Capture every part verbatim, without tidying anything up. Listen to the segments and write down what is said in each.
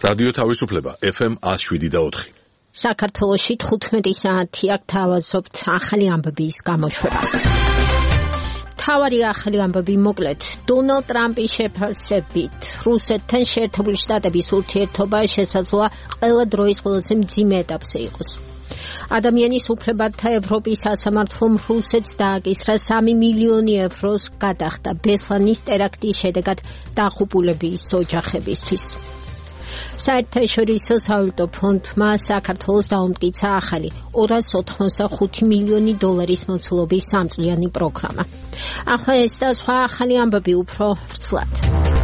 რადიო თავისუფლება ეფ ემ one oh seven და four. საქართველოში თხუთმეტი საათი აქ თავაზობთ ახალი ამბების გამოშვებას. თავარი ახალი ამბები მოკლედ. დონალდ ტრამპის შეფასებით რუსეთთან შეერთებული შტატების ურთიერთობა შესაძლოა ყველა დროის ყველაზე მძიმე ეტაპზე იყოს. ადამიანის უფლებათა ევროპის სასამართლომ რუსეთს დააკისრა სამი მილიონი ევროს გადახდა ბესლანის ტერაქტის შედეგად დაღუპულების ოჯახებისთვის. საერთაშორისო სავალუტო ფონდმა საქართველოს დაუმტკიცა ახალი ორას ოთხმოცდახუთი მილიონი დოლარის მოცულობის სამწლიანი პროგრამა. ახლა ეს და სხვა ახალი ამბები უფრო ვრცლად.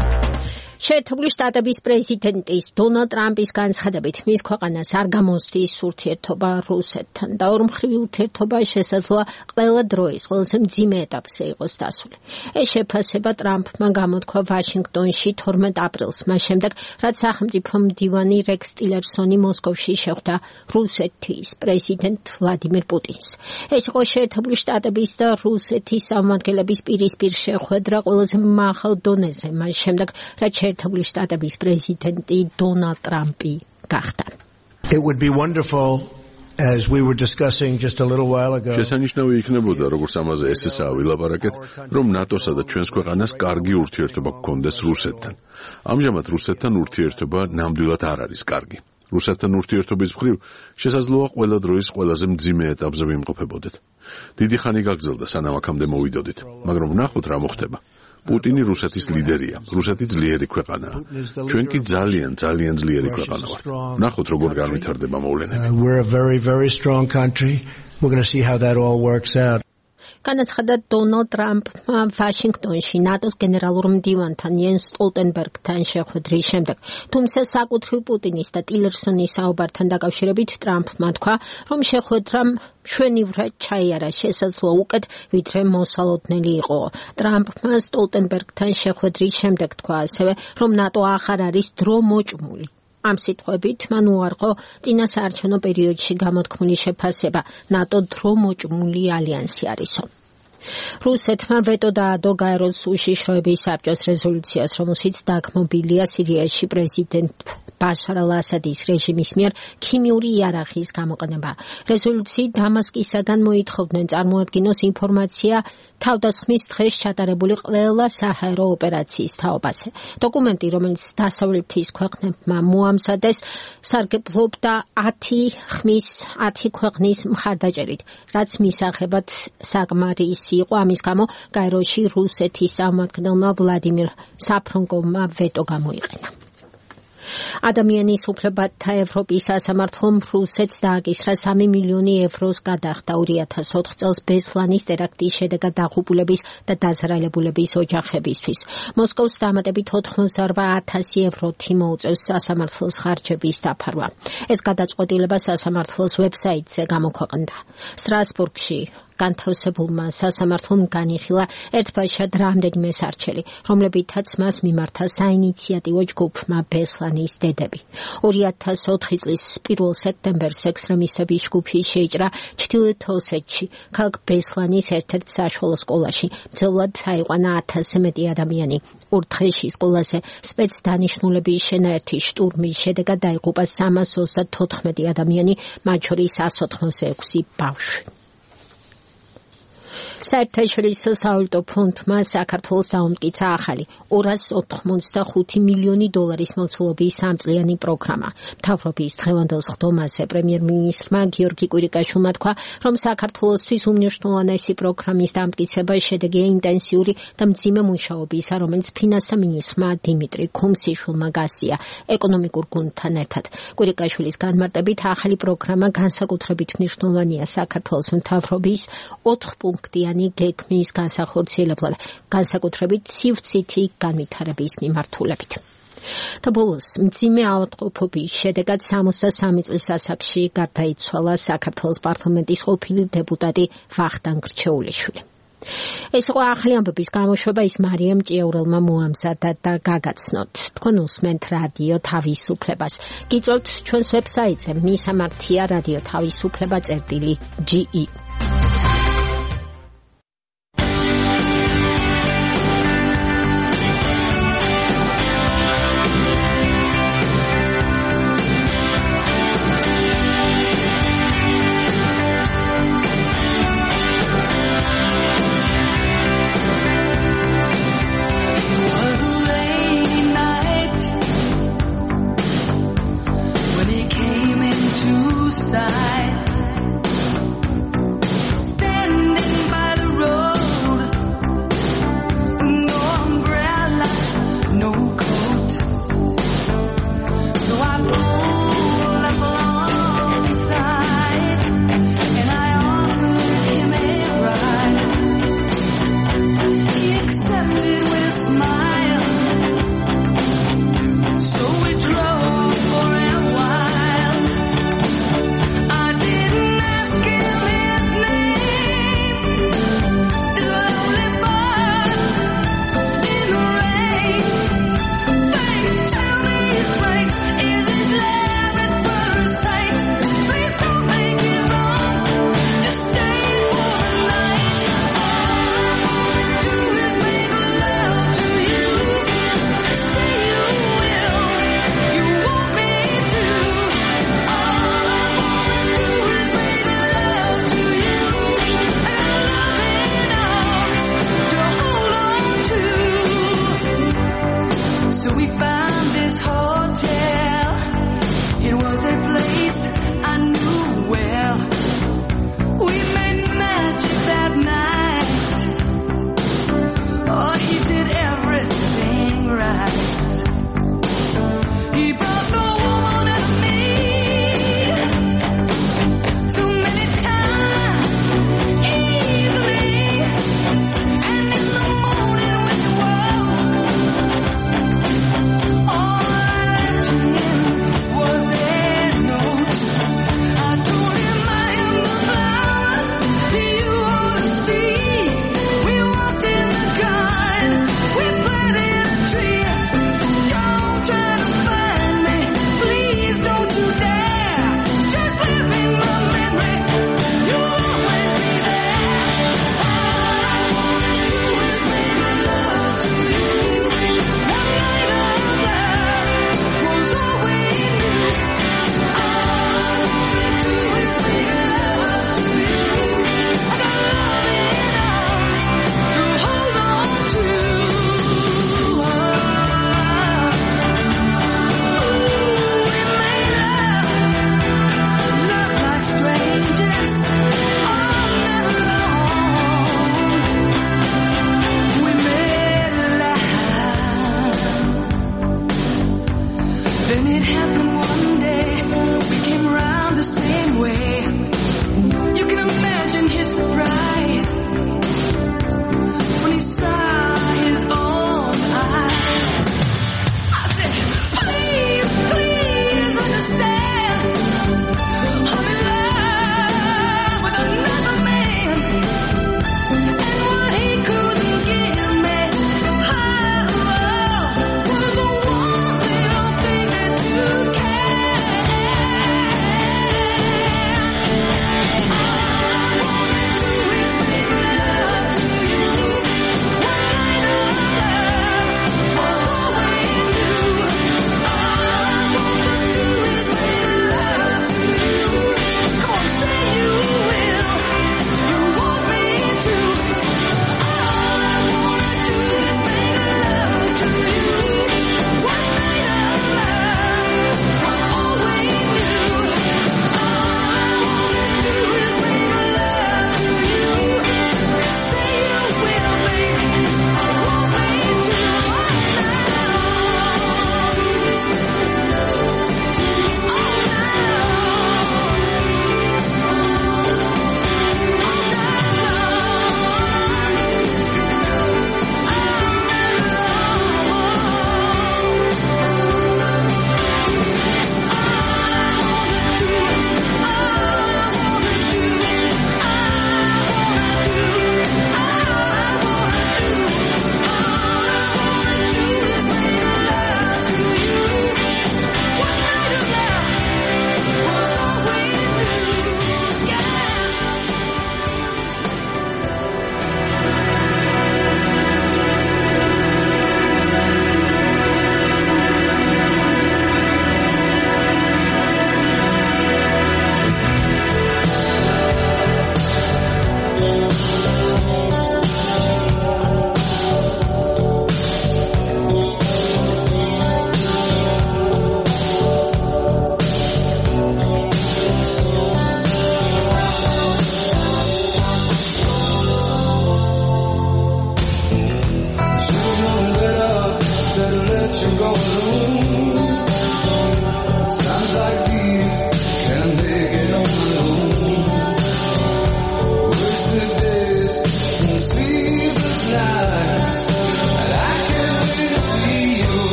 შეერთებული შტატების პრეზიდენტის დონალდ ტრამპის განცხადებით მის ქვეყანას არ გამოსდის ურთიერთობა რუსეთთან და ორმხრივი ურთიერთობა შესაძლოა ყველა დროის ყველაზე მძიმე ეტაპზე იყოს დასული. ეს შეფასება ტრამპმა გამოთქვა ვაშინგტონში თორმეტ აპრილს, მას შემდეგ, რაც სახელმწიფო მდივანი რექს ტილერსონი მოსკოვში შეხვდა რუსეთის პრეზიდენტ ვლადიმირ პუტინს. ეს იყო შეერთებული შტატების და რუსეთის წარმომადგენლების პირისპირ შეხვედრა ყველაზე მაღალ დონეზე, მას შემდეგ, რაც შეერთებული შტატების პრეზიდენტი დონალდ ტრამპი გახდა. It would be wonderful, as we were discussing just a little while ago. შესანიშნავი იქნებოდა, როგორც ამაზე ესეა ვილაპარაკეთ, რომ ნატოსა და ჩვენს ქვეყანას კარგი ურთიერთობა გქონდეს რუსეთთან. ამჟამად რუსეთთან ურთიერთობა ნამდვილად არ არის კარგი. რუსეთთან ურთიერთობის მხრივ შესაძლოა ყველა დროის ყველაზე მძიმე ეტაპზე ვიმყოფებოდეთ. დიდი ხანი გაგრძელდა, სანამ აქამდე მოვიდოდით, მაგრამ ვნახოთ რა მოხდება. პუტინი რუსეთის ლიდერია, რუსეთი ძლიერი ქვეყანაა. ჩვენ კი ძალიან, ძალიან ძლიერი ქვეყანა ვართ. ვნახოთ როგორ განვითარდება მოვლენები. We're a very, very strong country. We're going to see how that all works out. განაცხადა დონალდ ტრამპმა ვაშინგტონში ნატოს გენერალურ მდივანთან იენს სტოლტენბერგთან შეხვედრის შემდეგ. თუმცა საკუთრივ პუტინის და ტილერსონის საუბართან დაკავშირებით ტრამპმა თქვა, რომ შეხვედრამ მშვენივრად ჩაიარა, შესაძლოა უკეთ ვიდრე მოსალოდნელი იყო. ტრამპმა სტოლტენბერგთან შეხვედრის შემდეგ თქვა ასევე, რომ ნატო აღარ არის დრო მოჭმული. ამ სიტყვებით მან უარყო წინა საარჩევნო პერიოდში გამოთქმული შეფასება ნატო დრო მოჭმული ალიანსი არისო. რუსეთმა ვეტო დაადო გაეროს უშიშროების საბჭოს რეზოლუციას, რომელშიც დაგმობილია სირიაში პრეზიდენტ ბაშარ ალ-ასადის რეჟიმის მიერ ქიმიური იარაღის გამოყენება. რეზოლუციით დამასკისაგან მოითხოვდნენ წარმოადგინოს ინფორმაცია თავდასხმის დღეს ჩატარებული ყველა საჰაერო ოპერაციის თაობაზე. დოკუმენტი, რომელიც დასავლეთის ქვეყნებმა მოამზადეს, სარგებლობდა ათი ხმის ათი ქვეყნის მხარდაჭერით, რაც მისაღებად საკმარისი იყო. ამის გამო გაეროში რუსეთის წარმომადგენელმა ვლადიმირ საფრონკოვმა ვეტო გამოიყენა. ადამიანის უფლებათა ევროპის სასამართლომ რუსეთს დააკისრა სამი მილიონი ევროს გადახდა ორი ათას ოთხ წელს ბესლანის ტერაქტის შედეგად დაღუპულების და დაზარალებულების ოჯახებისთვის. მოსკოვს დამატებით ოთხმოცდარბა ათასი ევროთი მოუწევს სასამართლოს ხარჯების დაფარვა. ეს გადაწყვეტილება სასამართლოს ვებსაიტზე გამოქვეყნდა. სტრასბურგში განთავსებულმა სასამართლომ განიხილა ერთბაშად რამდენიმე სარჩელი, რომლებითაც მას მიმართა საინიციატივო ჯგუფმა ბესლანის დედები. ორი ათას ოთხი წლის პირველ სექტემბერს ექსტრემისტების ჯგუფი შეიჭრა ჩრდილოეთ ოსეთში, ქალაქ ბესლანის ერთ-ერთ საშუალო სკოლაში. მძევლად აიყვანა ათასზე მეტი ადამიანი. ორ დღეში სკოლაზე სპეცდანიშნულების შენაერთი შტურმის შედეგად დაიღუპა სამას ოცდათოთხმეტი ადამიანი, მათ შორის εκατს ოცდაექვსი ბავშვი. საერთაშორისო სავალუტო ფონდმა საქართველოს დაუმტკიცა ახალი ორას ოთხმოცდახუთი მილიონი დოლარის მოცულობის სამწლიანი პროგრამა. მთავრობის დღევანდელ სხდომაზე პრემიერ-მინისტრმა გიორგი კვირიკაშვილმა თქვა, რომ საქართველოსთვის უმნიშვნელოვანესი პროგრამის დამტკიცება შედეგია ინტენსიური და მძიმე მუშაობისა, რომელიც ფინანსთა მინისტრმა დიმიტრი ქუმსიშვილმა გასწია ეკონომიკურ გუნდთან ერთად. კვირიკაშვილის განმარტებით ახალი პროგრამა განსაკუთრებით მნიშვნელოვანია საქართველოს მთავრობის ოთხპუნქტიანი გეგმის განსახორციელებლად, განსაკუთრებით სივრცითი განვითარების მიმართულებით. და ბოლოს მძიმე ავადმყოფობის შედეგად სამოცდასამი წლის ასაკში გარდაიცვალა საქართველოს პარლამენტის ყოფილი დეპუტატი ვახტანგ რჩეულიშვილი. ეს იყო ახალი ამბების გამოშვება, ის მარიამ ჭიაურელმა მოამზადა და გაგაცნოთ. თქვენ უსმენთ რადიო თავისუფლებას. გიწევთ ჩვენს ვებსაიტზე მისამართია რადიო თავისუფლება წერტილი ჯი ი.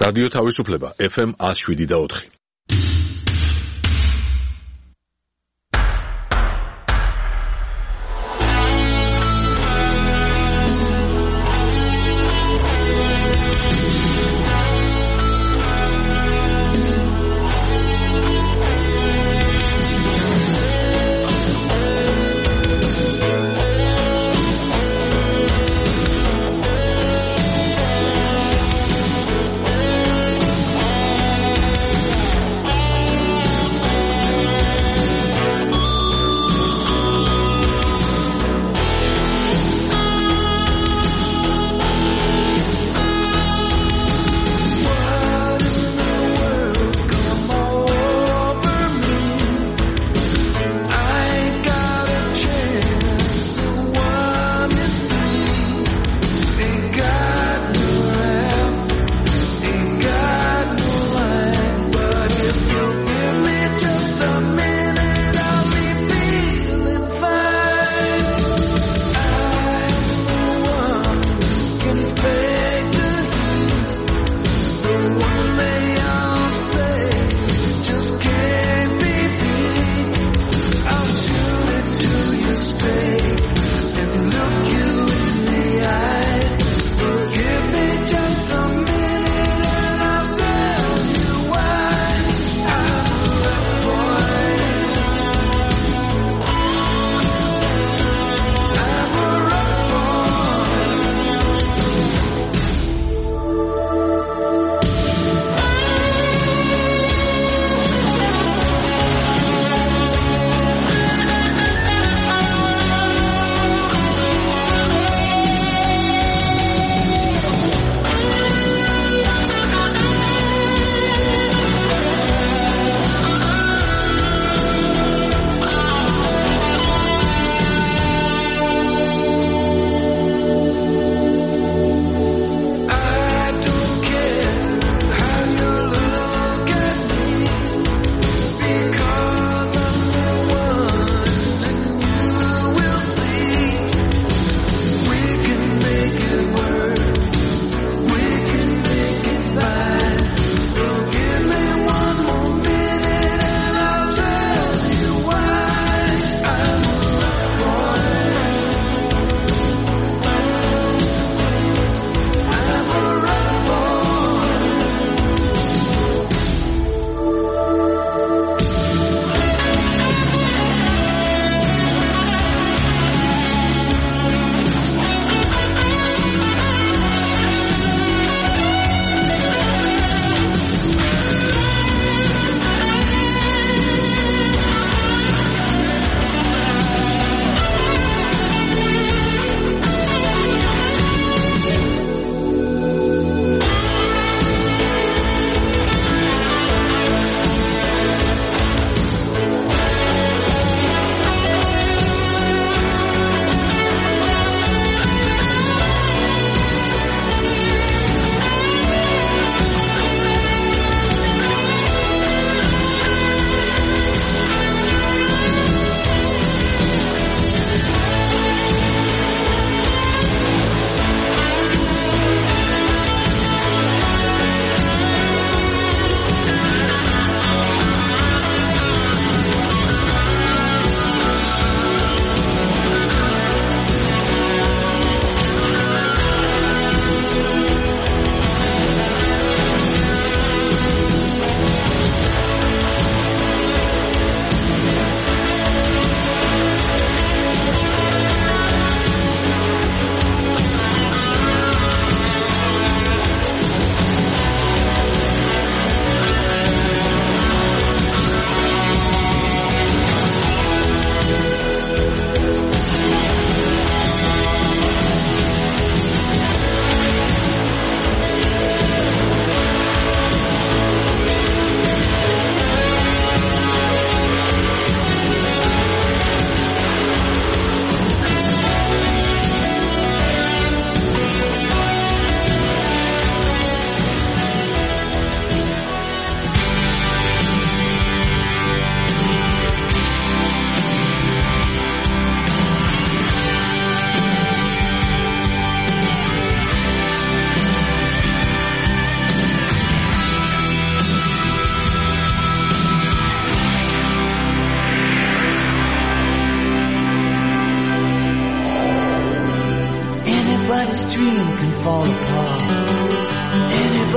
რადიო თავისუფლება ეფ ემ one oh seven და four.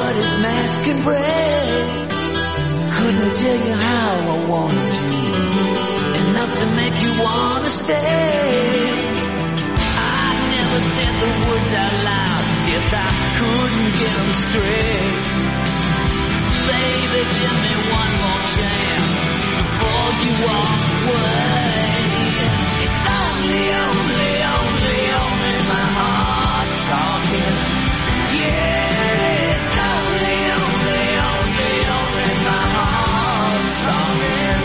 what his mask can break. Couldn't tell you how I wanted you, enough to make you wanna stay. I never said the words out loud, yes I couldn't get them straight. Baby, give me one more chance before you walk away. It's only, only, only, only my heart talking. Yeah, it's only, only, only, only my heart talking.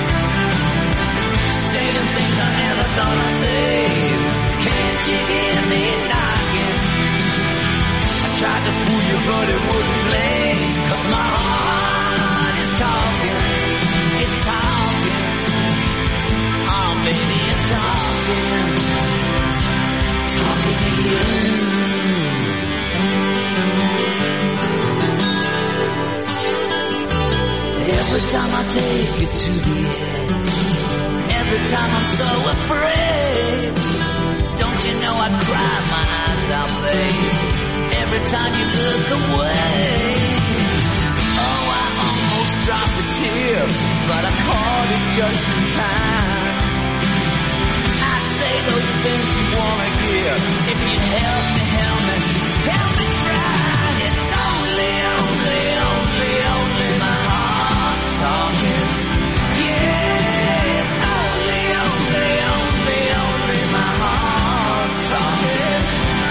Saying things I never thought I'd say. Can't you hear me knocking? I tried to fool you but it wouldn't play. 'Cause my heart is talking. It's talking. Oh baby, it's talking. Talking to you. Every time I take it to the edge, every time I'm so afraid, don't you know I cry my eyes out, babe, every time you look away. Oh, I almost dropped a tear, but I caught it just in time. I'd say those things you wanna hear, if you'd help me, help me, help me try. It's only, only, only, only my heart talking. Yeah, it's only, only, only, only my heart talking.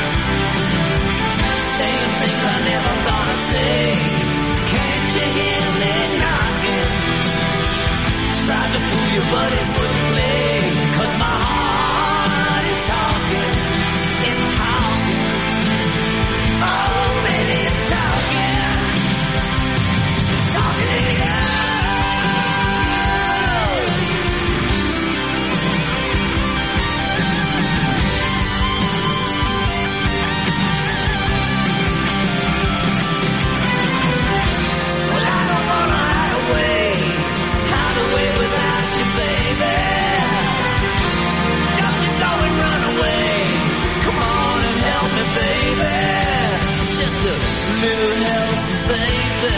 Saying things I never thought I'd say. Can't you hear me knocking? Tried to fool you but it wouldn't play. 'Cause my heart is talking. It's talking. Oh baby, it's talking. Talking to you. Well, I don't wanna hide away, hide away without you, baby. Don't you go and run away. Come on and help me, baby. Just a little help, baby.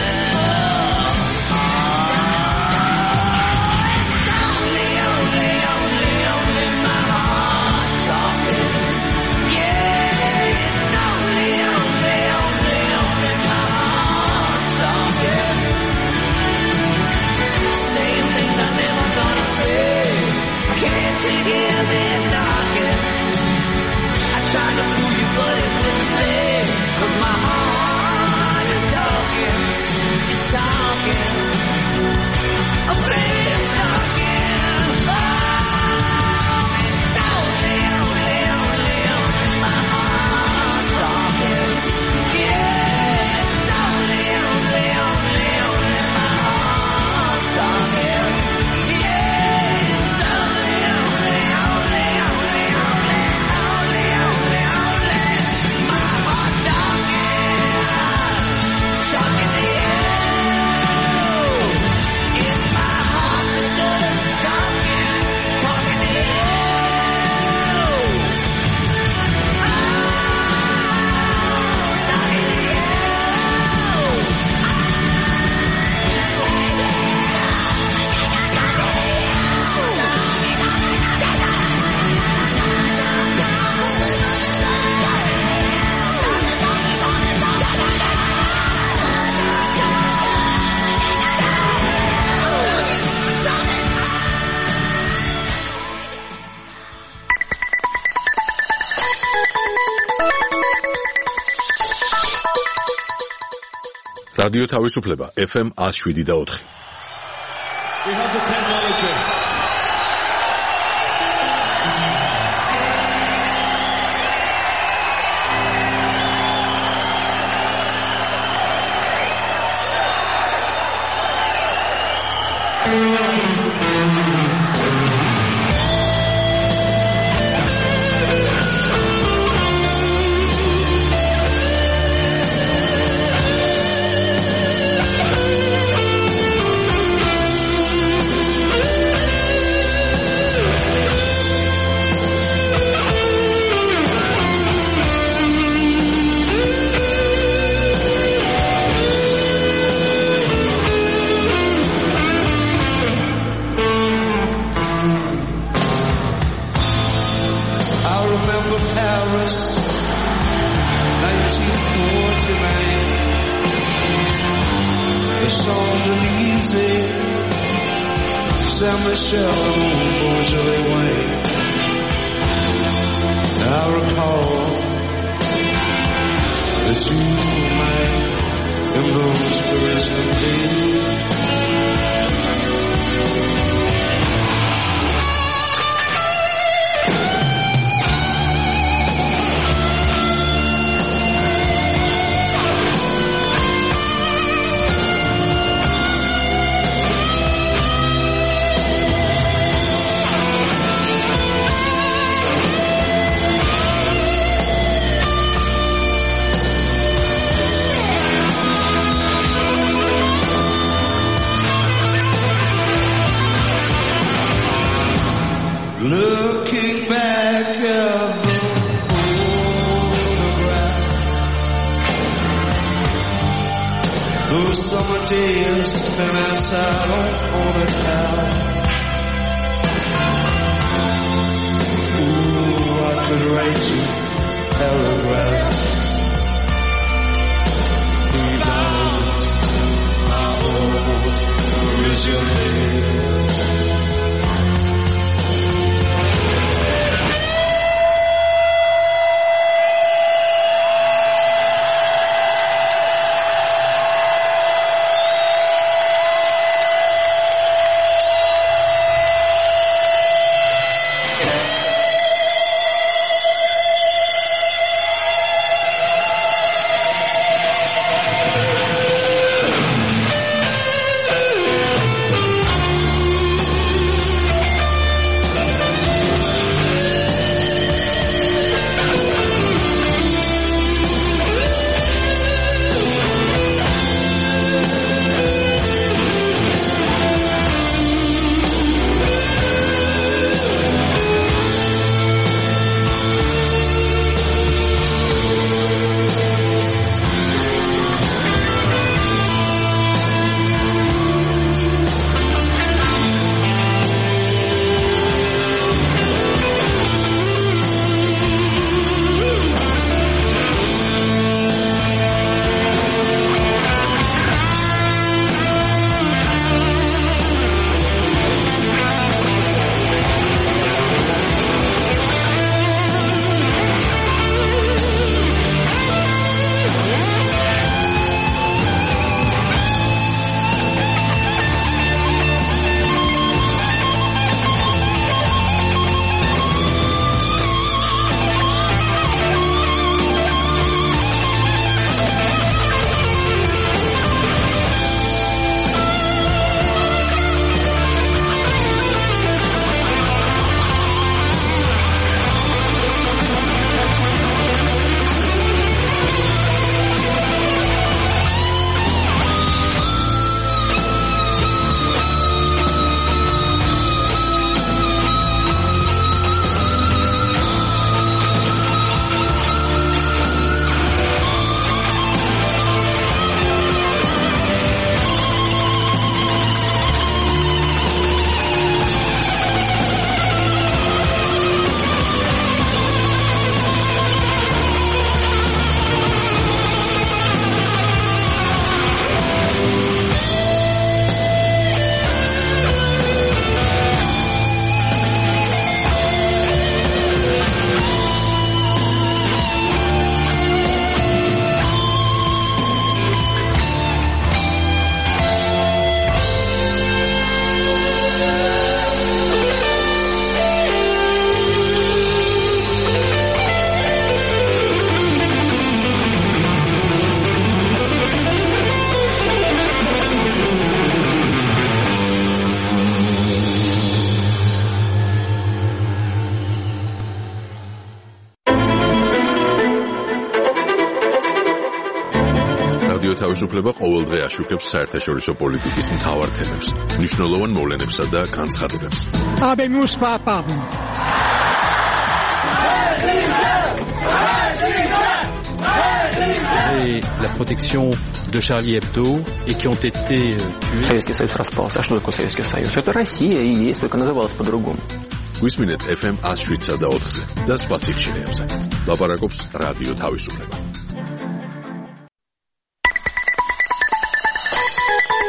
It's only, only, only, only my heart talking. Yeah, it's only, only, only, only my heart talking. Saying things I never thought I'd say. Can't you hear me knocking? I tried to fool you but it wouldn't play. 'Cause my heart is talking. It's talking. Oh baby, it's talking. Oh, it's only, only, only, only my heart talking. Yeah, it's only, only, only, only my heart talking. Yeah, it's only, only, only, only, only, only, only, only my heart talking. Talking to you. It's my heart that's just talking. Talking to you. Oh, talking to you. რადიო თავისუფლება F M one oh seven და four. We have the technology. the Champs-Élysées, Saint-Michel and Beaujolais wine. I recall that you were mine in those Parisian days. Looking back at the photograph, those summer days spent outside on a couch. Ooh, I could write you paragraphs about my old Parisian. რადიო თავისუფლება ყოველდღე აშუქებს საერთაშორისო პოლიტიკის მთავარ თემებს, მნიშვნელოვან მოვლენებსა და განცხადებებს. Habemus papam. Et la protection de Charlie Hebdo et qui ont été tués. Советский Союз распался. А что такое Советский Союз? Это Россия и есть, только называлась по-другому. გვისმინეთ эф эм one oh seven და ოთხზე და სხვა სიხშირეებზე. ლაპარაკობს რადიო თავისუფლება.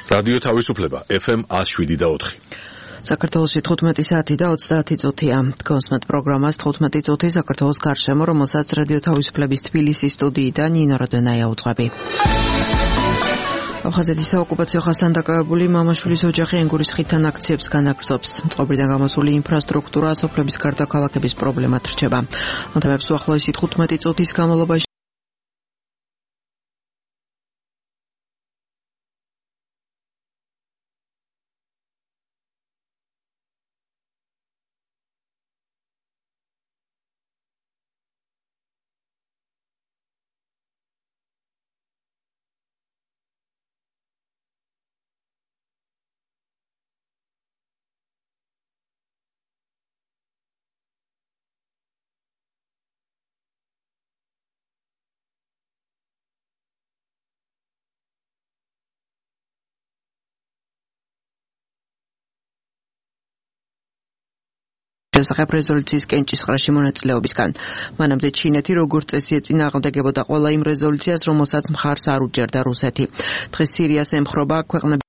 რადიო თავისუფლება ეფ ემ one oh seven და four. საქართველოში თხუთმეტი საათი და ოცდაათი წუთია. Თქვენს პროგრამას თხუთმეტი წუთი საქართველოს გარშემო, რომელსაც რადიო თავისუფლების თბილისის სტუდიიდან ნინო როდენაია უძღვები. აფხაზეთის საოკუპაციო ხაზთან დაკავებული მამაშვილის ოჯახი ენგურის ხიდთან აქციებს განაგრძობს. წყობრიდან გამოსული ინფრასტრუქტურა, სოფლების გარდა ქალაქების პრობლემად რჩება. ამ თემებს უახლოესი თხუთმეტი წუთის განმავლობაში შესახებ რეზოლუციის კენჭისყრაში მონაწილეობისგან. მანამდე ჩინეთი როგორც წესი ეწინააღმდეგებოდა ყველა იმ რეზოლუციას, რომელსაც მხარს არ უჭერდა რუსეთი. დღეს სირიას ემხრობა ქვეყნები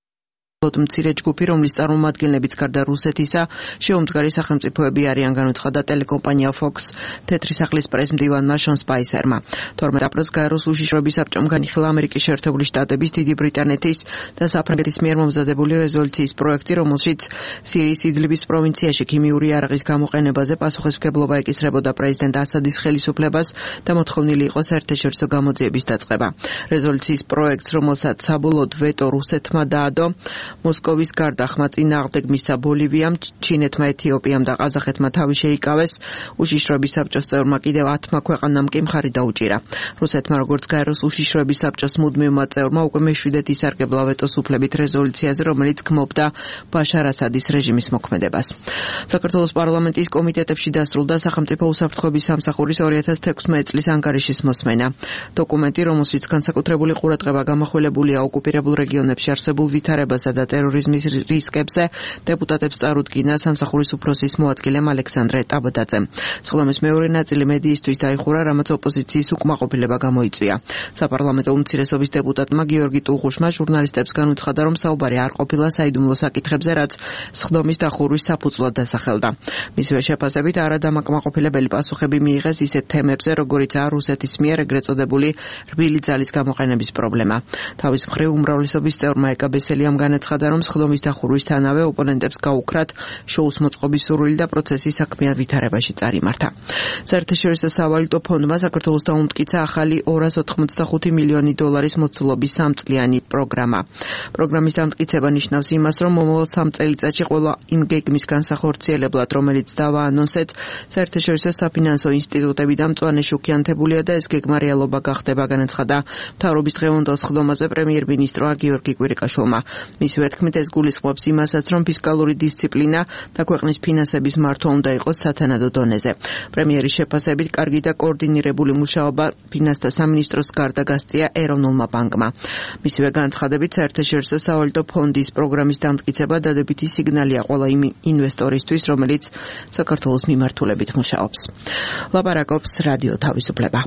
მცირე ჯგუფი, რომლის წარმომადგენლებიც გარდა რუსეთისა შეუმდგარი სახელმწიფოები არიან, განუცხადა ტელეკომპანია Fox თეთრი სახლის პრეს-მდივანმა შონ სპაისერმა. თორმეტ აპრილს გაეროს უშიშროების საბჭომ განიხილა ამერიკის შეერთებული შტატების, დიდი ბრიტანეთის და საფრანგეთის მიერ მომზადებული რეზოლუციის პროექტი, რომელშიც სირიის იდლიბის პროვინციაში ქიმიური იარაღის გამოყენებაზე პასუხისმგებლობა ეკისრებოდა პრეზიდენტ ასადის ხელისუფლებას და მოთხოვნილი იყო საერთაშორისო გამოძიების დაწყება. რეზოლუციის პროექტს, რომელსაც საბოლოოდ ვეტო რუსეთმა დაადო, მოსკოვის გარდა ხმა წინააღმდეგ მისცა ბოლივიამ, ჩინეთმა, ეთიოპიამ და ყაზახეთმა თავი შეიკავეს. უშიშროების საბჭოს წევრმა კიდევ ათმა ქვეყანამ კი მხარი დაუჭირა. რუსეთმა, როგორც გაეროს უშიშროების საბჭოს მუდმივმა წევრმა, უკვე მეშვიდედ ისარგებლა ვეტოს უფლებით რეზოლუციაზე, რომელიც გმობდა ბაშარ ასადის რეჟიმის მოქმედებას. საქართველოს პარლამენტის კომიტეტებში დასრულდა სახელმწიფო უსაფრთხოების სამსახურის ორი ათას თექვსმეტი წლის ანგარიშის მოსმენა. დოკუმენტი, რომელშიც განსაკუთრებული ყურადღება გამახვილებულია ოკუპირებულ რეგიონებში არსებულ ვითარებასა და ტერორიზმის რისკებზე, დეპუტატებს წარუდგინა სამსახურის უფროსის მოადგილემ ალექსანდრე ტაბადაძემ. სხდომის მეორე ნაწილი მედიისთვის დაიხურა, რამაც ოპოზიციის უკმაყოფილება გამოიწვია. საპარლამენტო უმცირესობის დეპუტატმა გიორგი ტუღუშმა ჟურნალისტებს განუცხადა, რომ საუბარი არ ყოფილა საიდუმლო საკითხებზე, რაც სხდომის დახურვის საფუძვლად დასახელდა. მისივე შეფასებით არადამაკმაყოფილებელი პასუხები მიიღეს ისეთ თემებზე, როგორიცაა რუსეთის მიერ ეგრეთ წოდებული რბილი ძალის გამოყენების პრობლემა. თავის მხრივ უმრავლესობის წევრმა ეკა ბესელიამ განაცხადა, რომ სხდომის დახურვისთანავე ოპონენტებს გაუქრათ შოუს მოწყობის სურვილი და პროცესი საქმიან ვითარებაში წარიმართა. საერთაშორისო სავალუტო ფონდმა საქართველოს დაუმტკიცა ახალი ორას ოთხმოცდახუთი მილიონი დოლარის მოცულობის სამწლიანი პროგრამა. პროგრამის დამტკიცება ნიშნავს იმას, რომ მომავალ სამ წელიწადში ყველა იმ გეგმის განსახორციელებლად, რომელიც დავაანონსეთ, საერთაშორისო საფინანსო ინსტიტუტები და მწვანე შუქიანთებულია და ეს გეგმა რეალობა გახდება, განაცხადა მთავრობის დღევანდელ სხდომაზე პრემიერ-მინისტრმა გიორგი კვირიკაშვილმა. მისივე თქმით, ეს გულისხმობს იმასაც, რომ ფისკალური დისციპლინა და ქვეყნის ფინანსების მართვა უნდა იყოს სათანადო დონეზე. პრემიერის შეფასებით, კარგი და კოორდინირებული მუშაობა ფინანსთა სამინისტროს გარდა გასწია ეროვნულმა ბანკმა. მისივე განცხადებით, საერთაშორისო სავალუტო ფონდის პროგრამის დამტკიცება დადებითი სიგნალია ყველა იმ ინვესტორისთვის, რომელიც საქართველოს მიმართულებით მუშაობს. ლაპარაკობს რადიო თავისუფლება.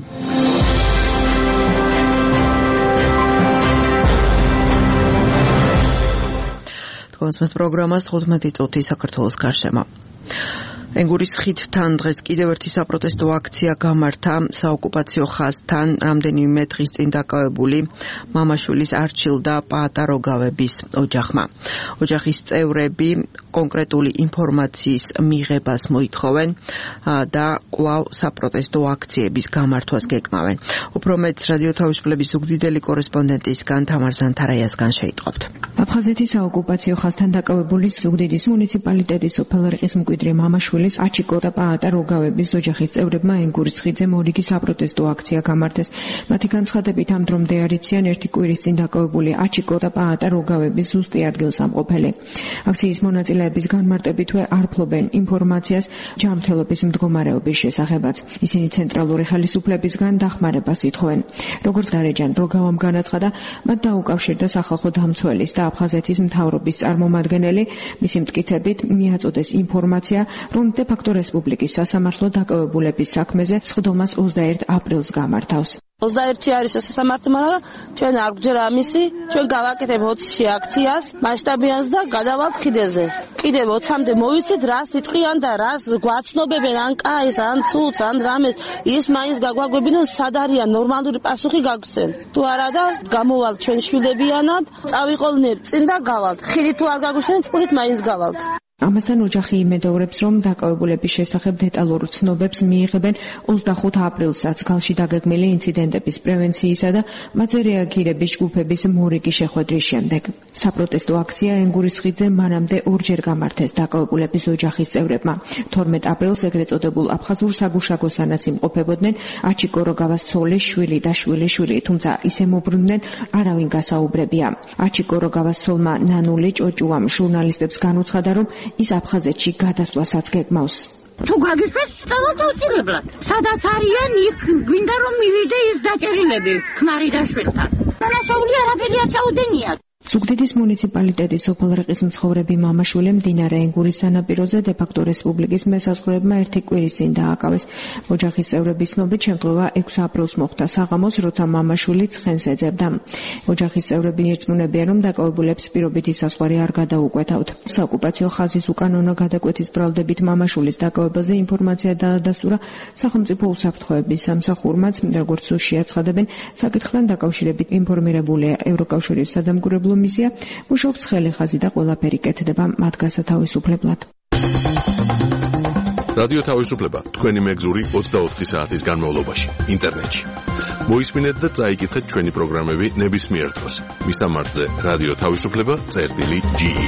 თქვენს პროგრამას თხუთმეტი წუთი საქართველოს გარშემო. ენგურის ხიდთან დღეს კიდევ ერთი საპროტესტო აქცია გამართა საოკუპაციო ხაზთან რამდენიმე დღის წინ დაკავებული მამაშვილის არჩილ და პაატა როგავების ოჯახმა. ოჯახის წევრები კონკრეტული ინფორმაციის მიღებას მოითხოვენ და კვლავ საპროტესტო აქციების გამართვას გეკმავენ. უფრო მეტს რადიო თავისუფლების უგდიდელი კორესპონდენტისგან თამარ ზანთარაიასგან შეიტყობთ. აფხაზეთის საოკუპაციო ხაზთან დაკავებული ზუგდიდის მუნიციპალიტეტის სოფელ რიყის მკვიდრი მამაშვილის აჩიკო და პაატა როგავების ოჯახის წევრებმა ენგურის ხიდზე მორიგი საპროტესტო აქცია გამართეს. მათი განცხადებით, ამ დრომდე არ იციან ერთი კვირის წინ დაკავებული აჩიკო და პაატა როგავების ზუსტი ადგილსამყოფელი. აქციის მონაწილეების განმარტებითვე არ ფლობენ ინფორმაციას ჯანმრთელობის მდგომარეობის შესახებაც. ისინი ცენტრალური ხელისუფლებისგან დახმარებას ითხოვენ. როგორც გარეჯან როგავამ განაცხადა, მათ დაუკავშირდა სახალხო დამცველის და აფხაზეთის მთავრობის წარმომადგენელი, მისი მტკიცებით მიაწოდეს ინფორმაცია, რომ დე-ფაქტო რესპუბლიკის სასამართლო დაკავებულების საქმეზე სხდომას ოცდაერთი აპრილს გამართავს. ოცდაერთი არის შესამართი, მაგრამ ჩვენ არ გვჯერა ამისი, ჩვენ გავაკეთებ ოცში აქციას, მასშტაბიანს და გადავალთ ხიდეზე. კიდევ ოცამდე მოვიცით, რა სიტყვიან და რას გვაცნობებენ, ან კაის, ან ცულს, ან რამეს, ის მაინც გაგვაგვებინონ, სად არიან, ნორმალური პასუხი გაგვცენ. თუ არა და გამოვალთ ჩვენ შვილებიანად, წავიყოლნერ წინ და გავალთ. ხიდი თუ არ გაგვიშენ, წყლით მაინც გავალთ. ამასთან ოჯახი იმედოვრებს, რომ დაკავებულების შესახებ დეტალურ ცნობებს მიიღებენ ოცდახუთ აპრილსაც გალში დაგეგმილი ინციდენტების პრევენციისა და მათზე რეაგირების ჯგუფების მორიგი შეხვედრის შემდეგ. საპროტესტო აქცია ენგურის ხიდზე მანამდე ორჯერ გამართეს დაკავებულების ოჯახის წევრებმა. თორმეტ აპრილს ეგრეთ წოდებულ აფხაზურ საგუშაგოსანაც იმყოფებოდნენ აჩიკო როგავას ცოლის შვილი და შვილიშვილი, თუმცა ისე მობრუნდნენ, არავინ გასაუბრებია. აჩიკო როგავას ცოლმა ნანული ჭოჭუამ ჟურნალისტებს განუცხადა, რომ ის აფხაზეთში გადასვლასაც გეგმავს. თუ გაგიშვეს, სწავლობ აუცილებლად. სადაც არიან, იქ გვინდა რომ მივიდე ის დაჭერილები ქმარი და შვილთან. დანაშაული არაფერი აწაუდენია. ზუგდიდის მუნიციპალიტეტის სოფელ რიყის მცხოვრები მამაშვილი მდინარე ენგურის სანაპიროზე დე-ფაქტო რესპუბლიკის მესაზღვრეებმა ერთი კვირის წინ დააკავეს. ოჯახის წევრების ცნობით შემთხვევა ექვსი აპრილს მოხდა საღამოს, როცა მამაშვილი ცხენს ეძებდა. ოჯახის წევრები ნირწმუნებიან, რომ დაკავებულებს პირობითი საზღვარი არ გადაუკვეთავთ. საოკუპაციო ხაზის უკანონო გადაკვეთის ბრალდებით მამაშვილის დაკავებაზე ინფორმაცია დაადასტურა სახელმწიფო უსაფრთხოების სამსახურმაც, როგორც შეაცხადებენ, საკითხთან დაკავშირებით ინფორმირებულია ევროკავშირის სადამკვირვებლო მისია, მუშაობს ხელი ხაზი და ყველაფერი კეთდება მათ გასათავისუფლებლად. რადიო თავისუფლება თქვენი მეგზური ოცდაოთხი საათის განმავლობაში ინტერნეტში. მოისმინეთ და წაიკითხეთ ჩვენი პროგრამები ნებისმიერ დროს. მისამართზე რადიო თავისუფლება წერტილი ჯი ი.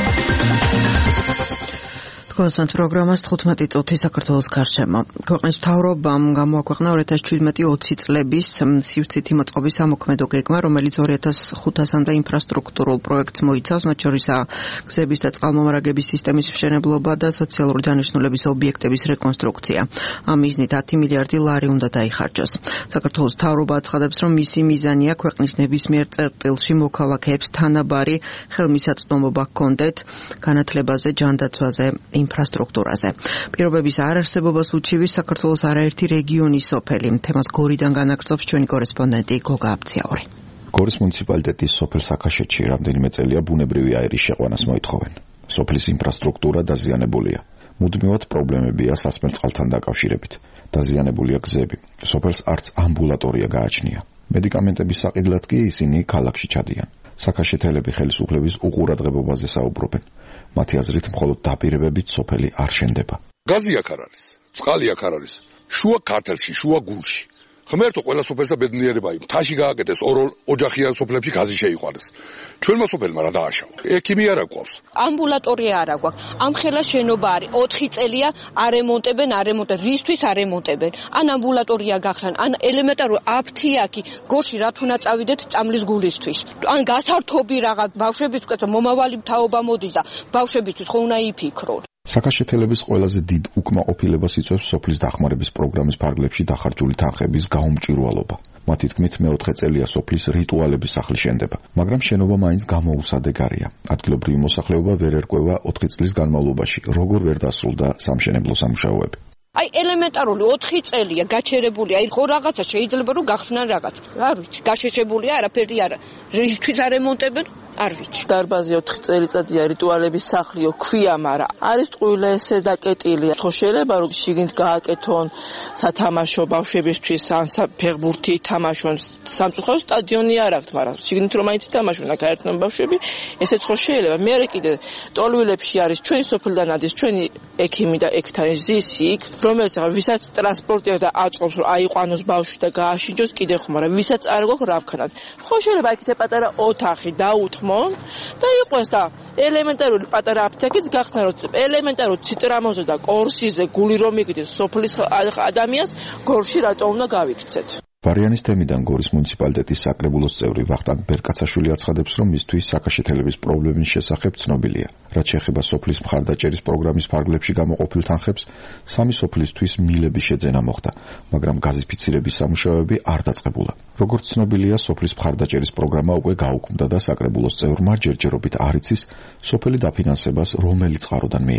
კონსანტ პროგრამას თხუთმეტი წუთი საქართველოს გარშემო. ქვეყნის მთავრობამ გამოაქვეყნა ორი ათას შვიდმეტი ოცი წლების სივრცითი მოწყობის ამოქმედო გეგმა, რომელიც ორი ათას ხუთასამდე ინფრასტრუქტურულ პროექტს მოიცავს, მათ შორისაა გზების და წყალმომარაგების სისტემის მშენებლობა და სოციალური დანიშნულების ობიექტების რეკონსტრუქცია. ამ მიზნით ათი მილიარდი ლარი უნდა დაიხარჯოს. საქართველოს მთავრობა აცხადებს, რომ მისი მიზანია ქვეყნის ნებისმიერ წერტილში მოქალაქეებს თანაბარი ხელმისაწვდომობა ჰქონდეთ განათლებაზე, ჯანდაცვაზე, ინფრასტრუქტურაზე. პირობების არარსებობას უჩივის საქართველოს არაერთი რეგიონის სოფელი. თემას გორიდან განაგრძობს ჩვენი კორესპონდენტი გოგა აბციაური. გორის მუნიციპალიტეტის სოფელ საქაშეთში რამდენიმე წელია ბუნებრივი აირის შეყვანას მოითხოვენ. სოფლის ინფრასტრუქტურა დაზიანებულია. მუდმივად პრობლემებია სასმელ წყალთან დაკავშირებით. დაზიანებულია გზები. სოფელს არც ამბულატორია გააჩნია. მედიკამენტების საყიდლად კი ისინი ქალაქში ჩადიან. საქაშეთელები ხელისუფლების უყურადღებობაზე საუბრობენ. მათი აზრით მხოლოდ დაპირებებით სოფელი არ შენდება. გაზი აქ არ არის, წყალი აქ არ არის, შუა ქართლში, შუა გულში. ღმერთო ყველა სოფელსა ბედნიერება იმ თაში გააკეთეს ორ ოჯახიან სოფლებში გაზი შეიყვანეს. ჩვენმა სოფელმა რა დააშავა? ექიმი არ აქვს. ამბულატორია არ აქვს. ამ ხელა შენობა არის ოთხი წელია არემონტებენ, არემონტებენ. რისთვის არემონტებენ? ან ამბულატორია გახსნან, ან ელემენტარული აფთიაქი გორში რა თუნა წავიდეთ წამლის გულისთვის. ან გასართობი რაღაც ბავშვებისთვის მომავალი თაობა მოდის და ბავშვებისთვის ხო უნდა იფიქრონ. საქაშეთელების ყველაზე დიდ უკმაყოფილებას იწვევს სოფლის დახმარების პროგრამის ფარგლებში დახარჯული თანხების გაუმჭვირვალობა. მათი თქმით, მეოთხე წელია სოფლის რიტუალების სახლი შენდება, მაგრამ შენობა მაინც გამოუსადეგარია. ადგილობრივი მოსახლეობა ვერ ერკვევა ოთხი წლის განმავლობაში, როგორ ვერ დასრულდა სამშენებლო სამუშაოები. აი ელემენტარული ოთხი წელია გაჩერებული, აი ხო რაღაცა შეიძლება რომ გახსნან რაღაც. არ ვიცი, გაშეშებულია არაფერი არა. რისთვის არემონტებენ? არ ვიცი. დარბაზი ოთხი წელიწადია რიტუალების სახლიო ქვია, მაგრამ არის ტყუილე ესე დაკეტილი. ხო შეიძლება რომ შიგნით გააკეთონ სათამაშო ბავშვებისთვის, ან ფეხბურთი თამაშონ. სამწუხაროდ სტადიონი არ აქვს, მაგრამ შიგნით რომ მაინც თამაშონ აქ აერთონ ბავშვები, ესეც ხო შეიძლება. მე კიდე ტოლვილებში არის ჩვენი სოფლიდან ადის ჩვენი ექიმი და ექთანი ზისიქ, რომელიც ვისაც ტრანსპორტია და აწყობს რომ აიყვანოს ბავშვი და გააშინჯოს კიდე ხო, მაგრამ ვისაც არ გვაქვს რა ვქნათ. ხო შეიძლება იქ პატარა ოთახი დაუთმო და იყვეს და ელემენტარული პატარა აფთიაქიც გახსნა რომ ელემენტარულ ციტრამოზე და კორსიზე გული რომ იგდეს სოფლის ადამიანს გორში რატო უნდა გავიქცეთ. ვარიანის თემიდან გორის მუნიციპალიტეტის საკრებულოს წევრი ვახტანგ ბერკაცაშვილი აცხადებს, რომ მისთვის საქაშეთელების პრობლემის შესახებ ცნობილია. რაც შეეხება სოფლის მხარდაჭერის პროგრამის ფარგლებში გამოყოფილ თანხებს, სამი სოფლისთვის მილების შეძენა მოხდა, მაგრამ გაზიფიცირების სამუშაოები არ დაწყებულა. როგორც ცნობილია, სოფლის მხარდაჭერის პროგრამა უკვე გაუქმდა და საკრებულოს წევრმა ჯერჯერობით არ იცის სოფელი დაფინანსებას რომელი წყაროდან მიიღებს.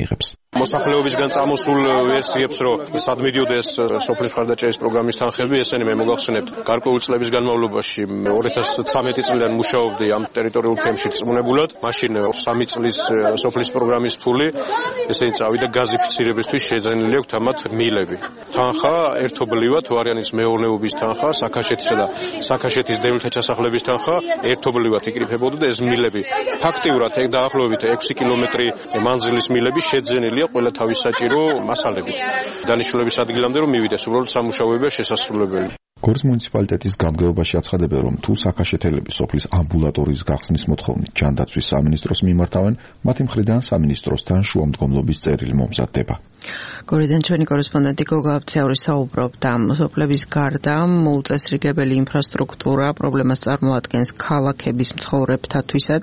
მოსახლეობისგან წამოსულ ვერსიებს, რომ სად მიდიოდეს სოფლის მხარდაჭერის პროგრამის თანხები, ესენი მე მოგახსენებთ, გარკვეული წლების განმავლობაში ორი ათას ცხრამეტი წლიდან მუშაობდი ამ ტერიტორიულ თემში წმუნებულად, მაშინ სამი წლის სოფლის პროგრამის ფული, ესენი წავიდა გაზიფიცირებისთვის შეძენილი აქვს ამათ მილები. თანხა ერთობლივად ვარიანის მეურნეობის თანხა, საქაშეთისა და საქაშეთის დევნილთა ჩასახლების თანხა ერთობლივად იკრიფებოდა და ეს მილები ფაქტიურად დაახლოებით ექვსი კილომეტრი მანძილის მილები შეძენილია ყველა თავის საჭირო მასალებით. დანიშნულების ადგილამდე რომ მივიდეს, უბრალოდ სამუშაოებია შესასრულებელი. გორის მუნიციპალიტეტის გამგეობაში აცხადებენ, რომ თუ საქაშეთელები სოფლის ამბულატორიის გახსნის მოთხოვნით ჯანდაცვის სამინისტროს მიმართავენ, მათი მხრიდან სამინისტროსთან შუამდგომლობის წერილი მომზადდება. გორიდან ჩვენი კორესპონდენტი გოგა აბცაური საუბრობდა, სოფლების გარდა მოუწესრიგებელი ინფრასტრუქტურა პრობლემას წარმოადგენს ქალაქების მცხოვრებთათვისაც.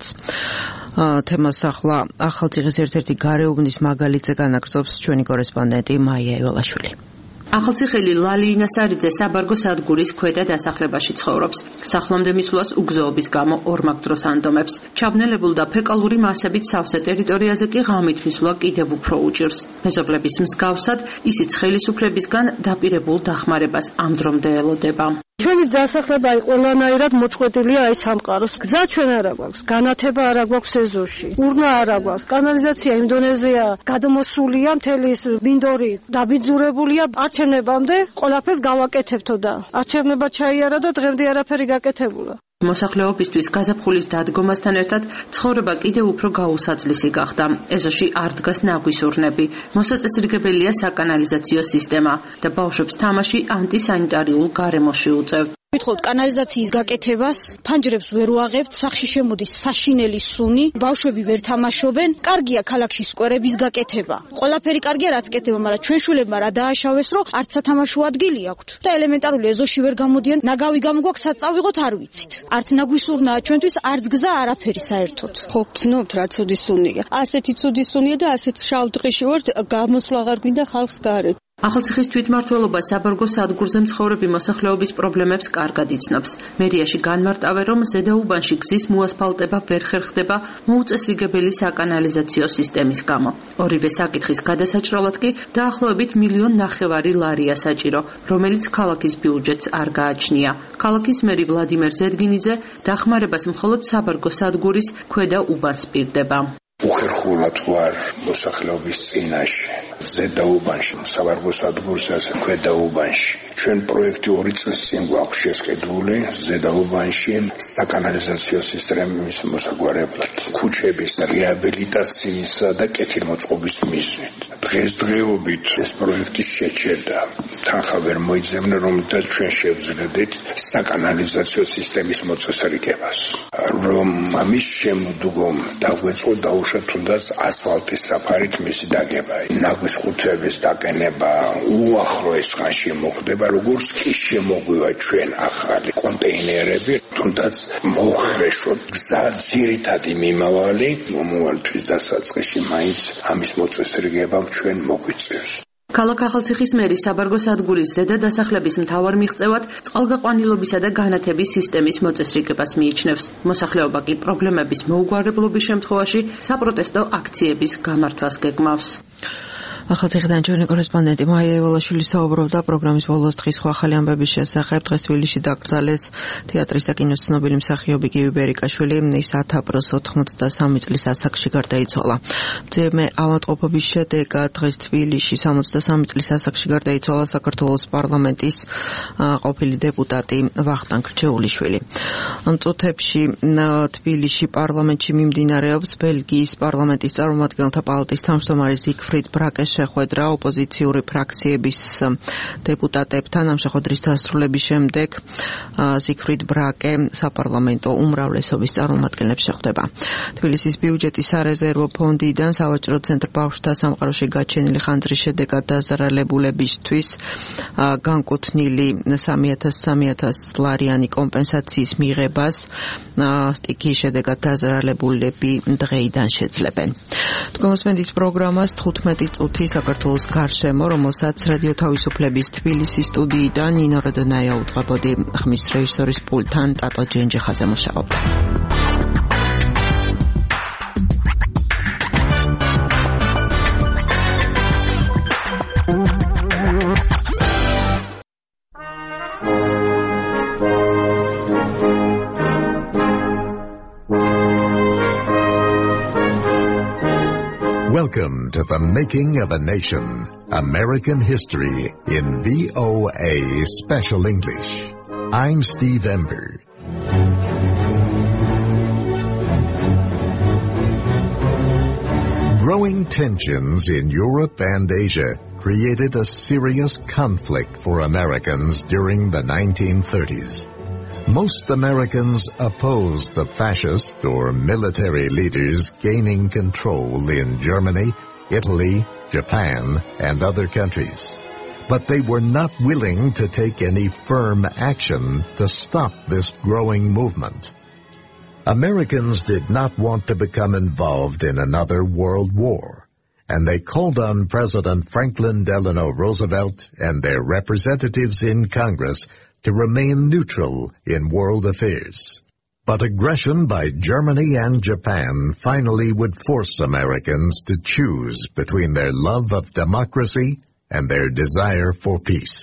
თემას ახლა ახალციხის ერთ-ერთი გარეუბნის მაგალითზე განაგრძობს ჩვენი კორესპონდენტი მაია ევალაშვილი. ახალციხელი ლალი ინასარიძე საბარგო სადგურის ქვედა დასახლებაში ცხოვრობს. სახლამდე მისვლას უგზოობის გამო ორმაგ დროს ანდომებს. ჩაბნელებულ და ფეკალური მასებით სავსე ტერიტორიაზე კი ღამით მისვლა კიდევ უფრო უჭირს. მეზობლების მსგავსად, ისიც ხელისუფლებისგან დაპირებულ დახმარებას ამ დრომდე ელოდება. ჩვენი დასახლება ყველანაირად მოწყვეტილია აი სამყაროს. გზა ჩვენ არ აქვს, განათება არ აქვს ეზოში, ურნა არ აქვს, კანალიზაცია იმ დონეზეა გადმოსულია, მთელი ეს მინდორი დაბინძურებულია. არჩევნებამდე ყველაფერს გავაკეთებთო და არჩევნება ჩაიარა და დღემდე არაფერი გაკეთებულა. მოსახლეობისთვის გაზაფხულის დადგომასთან ერთად ცხოვრება კიდევ უფრო გაუსაძლისი გახდა. ეზოში არ დგას ნაგვის ურნები, მოსაწესრიგებელია საკანალიზაციო სისტემა და ბავშვებს თამაში ანტისანიტარიულ გარემოში უწევთ. ვიტყოდ კანალიზაციის გაკეთებას, ფანჯრებს ვერ ვაღებთ, სახში შემოდის საშინელი სუნი, ბავშვები ვერ თამაშობენ, კარგია ქალაქში სკვერების გაკეთება. ყველაფერი კარგია რაც კეთება, მაგრამ ჩვენ შვილებმა რა დააშავეს, რომ არც სათამაშო ადგილი აქვთ და ელემენტარული ეზოში ვერ გამოდიან, ნაგავი გამოგვაქვს საწავიღოთ არ ვიცით. არც ნაგვის ურნაა ჩვენთვის, არც გზა არაფერი საერთოდ. ხო გწნობთ რა ცუდი სუნია. ასეთი ცუდი სუნია და ასეთ შავ დღეში ვართ, გამოსვლა აღარ გვინდა ხალხს გარეთ. ახალციხის თვითმმართველობა საბარგო სადგურზე მცხოვრები მოსახლეობის პრობლემებს კარგად იცნობს. მერიაში განმარტავენ, რომ ზედაუბანში გზის მოასფალტება ვერ ხერხდება მოუწესრიგებელი საკანალიზაციო სისტემის გამო. ორივე საკითხის გადასაჭრელად კი დაახლოებით მილიონ ნახევარი ლარია საჭირო, რომელიც ქალაქის ბიუჯეტს არ გააჩნია. ქალაქის მერი ვლადიმერ ზედგინიძე დახმარებას მხოლოდ საბარგო სადგურის ქვედა უბანს პირდება. უხერხულად ვარ მოსახლეობის წინაშე. ზედაუბანში, საბარგო სადგურს ასე ქვედაუბანში. ჩვენ პროექტი ორი წლის წინ გვაქვს შესყიდული ზედაუბანში საკანალიზაციო სისტემის მოსაგვარებლად. ქუჩების რეაბილიტაციისა და კეთილმოწყობის მიზნით. დღესდღეობით ეს პროექტი შეჩერდა. თანხა ვერ მოიძებნა, რომელთაც ჩვენ შევძლებდით საკანალიზაციო სისტემის მოწესრიგებას. რომ ამის შემდგომ დაგვეწყო დაუშვა თუნდაც ასფალტის საფარით მისი დაგება. ნაგვის ხუთების დაკენება უახლოეს ხანში მოხდება, როგორც კი შემოგვივა ჩვენ ახალი კონტეინერები, თუნდაც მოხრეშოთ გზა ძირითადი მიმავალი, მომავალთვის დასაწყისში მაინც ამის მოწესრიგება ჩვენ მოგვიწევს. ქალაქ ახალციხის მერი საბარგო სადგურის ზედა დასახლების მთავარ მიღწევად წყალგაყვანილობისა და განათების სისტემის მოწესრიგებას მიიჩნევს. მოსახლეობა კი პრობლემების მოუგვარებლობის შემთხვევაში საპროტესტო აქციების გამართვას გეგმავს. ახალციხიდან ჩვენი კორესპონდენტი მაია ევალაშვილი საუბრობდა პროგრამის ბოლოს დღის სხვა ახალი ამბების შესახებ. დღეს თბილისში დაკრძალეს თეატრის და კინოს ცნობილი მსახიობი გივი ბერიკაშვილი. ის ათაბროს ოთხმოცდასამი წლის ასაკში გარდაიცვალა. მძიმე ავადმყოფობის შედეგად დღეს თბილისში სამოცდასამი წლის ასაკში გარდაიცვალა საქართველოს პარლამენტის ყოფილი დეპუტატი ვახტანგ რჩეულიშვილი. წუთებში თბილისში პარლამენტში მიმდინარეობს ბელგიის პარლამენტის წარმომადგენელთა პალატის თავმჯდომარე ზიგფრიდ ბრაკეს შეხვედრა ოპოზიციური ფრაქციების დეპუტატებთან. ამ შეხვედრის დასრულების შემდეგ ზიგფრიდ ბრაკე საპარლამენტო უმრავლესობის წარმომადგენლებს შეხვდება. თბილისის ბიუჯეტის სარეზერვო ფონდიდან სავაჭრო ცენტრ ბავშვთა სამყაროში გაჩენილი ხანძრის შედეგად დაზარალებულებისთვის განკუთვნილი სამი ათას სამი ათას ლარიანი კომპენსაციის მიღებას სტიქიის შედეგად დაზარალებულები დღეიდან შეძლებენ. თქვენს პროგრამას თხუთმეტი წუთი საქართველოს გარშემო, რომელსაც რადიო თავისუფლების თბილისის სტუდიიდან ნინო როდონაია უძღვებოდი. ხმის რეჟისორის პულტთან ტატო ჯენჯიხაძე მუშაობდა. Welcome to the Making of a Nation, American History in V O A Special English. I'm Steve Ember. Growing tensions in Europe and Asia created a serious conflict for Americans during the nineteen thirties. Most Americans opposed the fascist or military leaders gaining control in Germany, Italy, Japan, and other countries. But they were not willing to take any firm action to stop this growing movement. Americans did not want to become involved in another world war, and they called on President Franklin Delano Roosevelt and their representatives in Congress to remain neutral in world affairs. But aggression by Germany and Japan finally would force Americans to choose between their love of democracy and their desire for peace.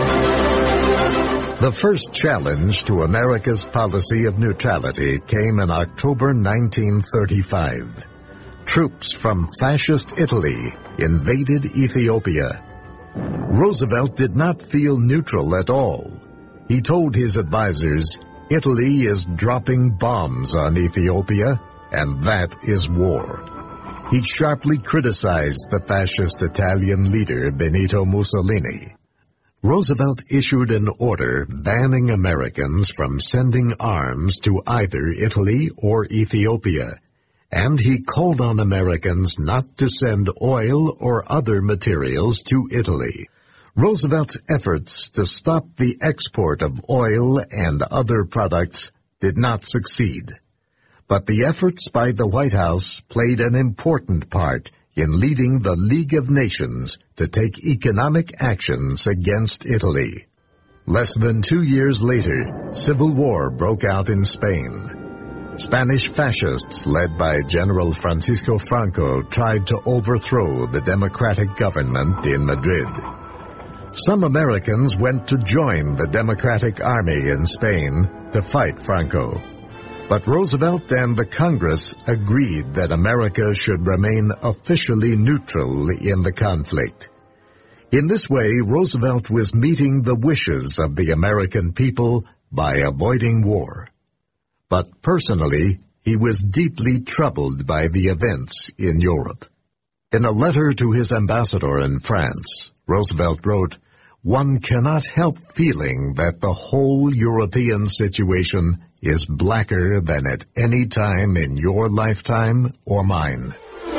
The first challenge to America's policy of neutrality came in October nineteen thirty-five. Troops from fascist Italy invaded Ethiopia. Roosevelt did not feel neutral at all. He told his advisers, "Italy is dropping bombs on Ethiopia, and that is war." He sharply criticized the fascist Italian leader Benito Mussolini. Roosevelt issued an order banning Americans from sending arms to either Italy or Ethiopia, and he called on Americans not to send oil or other materials to Italy. Roosevelt's efforts to stop the export of oil and other products did not succeed. But the efforts by the White House played an important part in leading the League of Nations to take economic actions against Italy. Less than two years later, civil war broke out in Spain. Spanish fascists led by General Francisco Franco tried to overthrow the democratic government in Madrid. Some Americans went to join the Democratic Army in Spain to fight Franco. But Roosevelt and the Congress agreed that America should remain officially neutral in the conflict. In this way, Roosevelt was meeting the wishes of the American people by avoiding war. But personally, he was deeply troubled by the events in Europe. In a letter to his ambassador in France, Roosevelt wrote, "One cannot help feeling that the whole European situation is blacker than at any time in your lifetime or mine."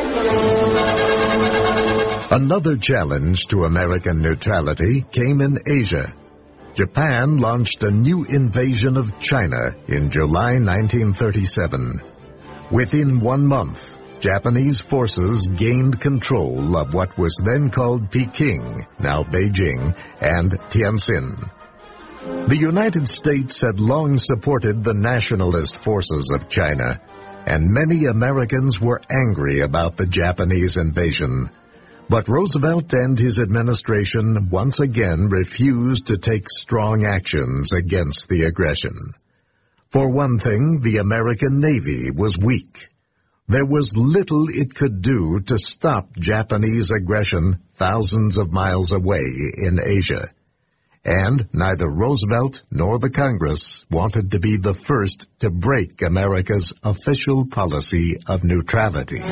Another challenge to American neutrality came in Asia. Japan launched a new invasion of China in July nineteen thirty-seven. Within one month, Japanese forces gained control of what was then called Peking, now Beijing, and Tianjin. The United States had long supported the nationalist forces of China, and many Americans were angry about the Japanese invasion. But Roosevelt and his administration once again refused to take strong actions against the aggression. For one thing, the American Navy was weak. There was little it could do to stop Japanese aggression thousands of miles away in Asia. And neither Roosevelt nor the Congress wanted to be the first to break America's official policy of neutrality.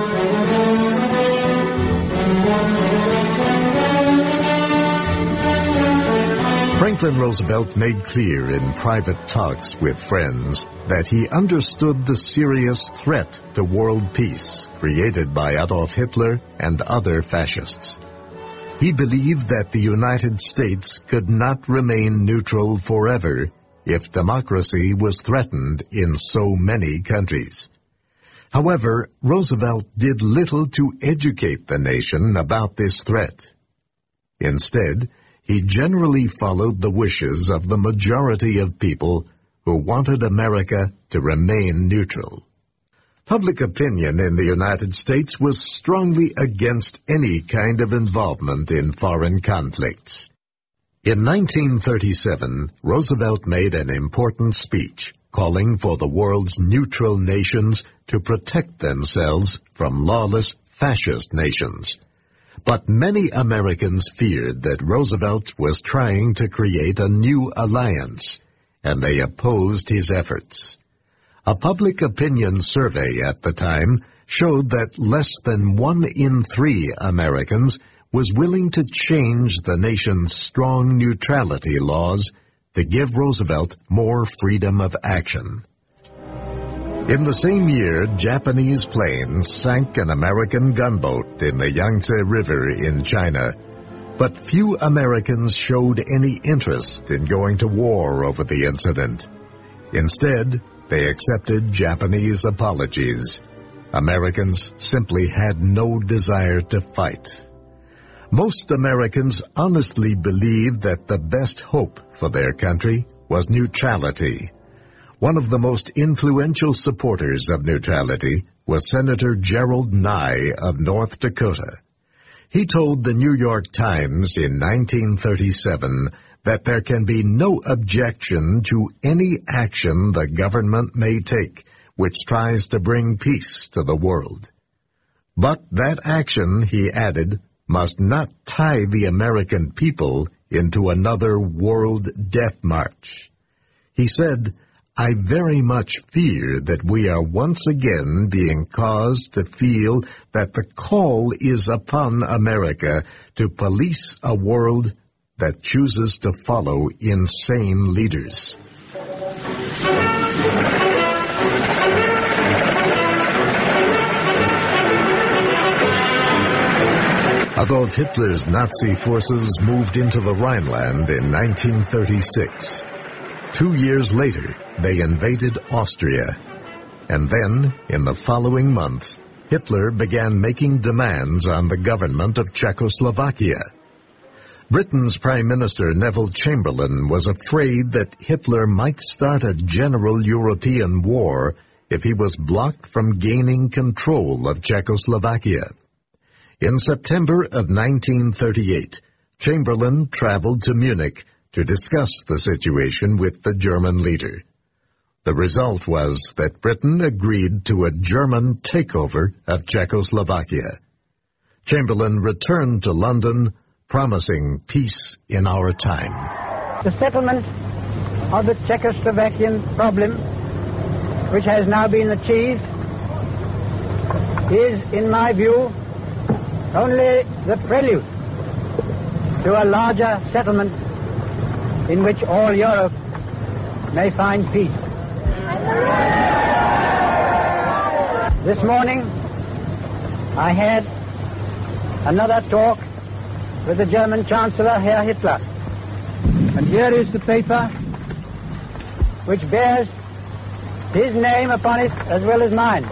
Franklin Roosevelt made clear in private talks with friends that he understood the serious threat to world peace created by Adolf Hitler and other fascists. He believed that the United States could not remain neutral forever if democracy was threatened in so many countries. However, Roosevelt did little to educate the nation about this threat. Instead, he generally followed the wishes of the majority of people who wanted America to remain neutral. Public opinion in the United States was strongly against any kind of involvement in foreign conflicts. In nineteen thirty-seven, Roosevelt made an important speech calling for the world's neutral nations to protect themselves from lawless fascist nations. But many Americans feared that Roosevelt was trying to create a new alliance, and they opposed his efforts. A public opinion survey at the time showed that less than one in three Americans was willing to change the nation's strong neutrality laws to give Roosevelt more freedom of action. In the same year, Japanese planes sank an American gunboat in the Yangtze River in China, but few Americans showed any interest in going to war over the incident. Instead, they accepted Japanese apologies. Americans simply had no desire to fight. Most Americans honestly believed that the best hope for their country was neutrality. One of the most influential supporters of neutrality was Senator Gerald Nye of North Dakota. He told the New York Times in nineteen thirty-seven that there can be no objection to any action the government may take which tries to bring peace to the world. But that action, he added, must not tie the American people into another world death march. He said, I very much fear that we are once again being caused to feel that the call is upon America to police a world that chooses to follow insane leaders. Adolf Hitler's Nazi forces moved into the Rhineland in nineteen thirty-six. Two years later, they invaded Austria. And then, in the following months, Hitler began making demands on the government of Czechoslovakia. Britain's Prime Minister Neville Chamberlain was afraid that Hitler might start a general European war if he was blocked from gaining control of Czechoslovakia. In September of nineteen thirty-eight, Chamberlain traveled to Munich to discuss the situation with the German leader. The result was that Britain agreed to a German takeover of Czechoslovakia. Chamberlain returned to London, promising peace in our time. The settlement of the Czechoslovakian problem, which has now been achieved, is, in my view, only the prelude to a larger settlement in which all Europe may find peace. This morning, I had another talk with the German Chancellor, Herr Hitler. And here is the paper which bears his name upon it as well as mine.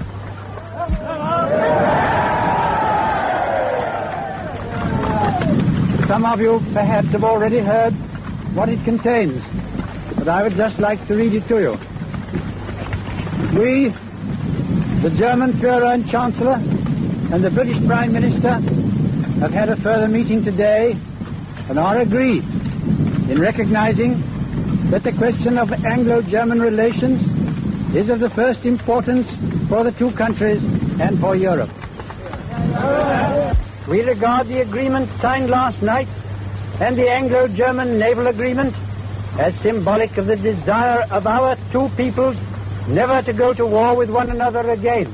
Some of you perhaps have already heard what it contains, but I would just like to read it to you. We, the German Führer and Chancellor, and the British Prime Minister have had a further meeting today and are agreed in recognizing that the question of Anglo-German relations is of the first importance for the two countries and for Europe. We regard the agreement signed last night and the Anglo-German naval agreement as symbolic of the desire of our two peoples never to go to war with one another again.